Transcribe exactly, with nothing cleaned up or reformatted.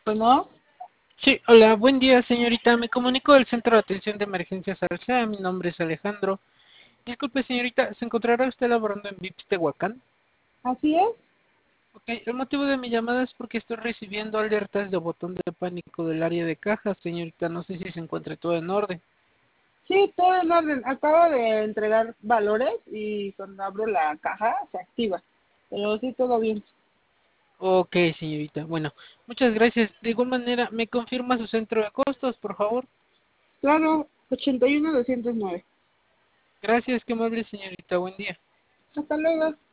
Bueno, Sí, hola, buen día, señorita. Me comunico del Centro de Atención de Emergencias Arcea. Mi nombre es Alejandro. Disculpe, señorita, ¿se encontrará usted laborando en V I P S Tehuacán? así es. Ok, el motivo de mi llamada es porque estoy recibiendo alertas de botón de pánico del área de cajas, señorita. No sé si se encuentra todo en orden. Sí, todo en orden. Acabo de entregar valores y cuando abro la caja se activa. Pero sí, todo bien. Ok, señorita. Bueno, muchas gracias. De igual manera, ¿me confirma su centro de costos, por favor? Claro, ochenta y uno doscientos nueve. Gracias, qué amable, señorita. Buen día. Hasta luego.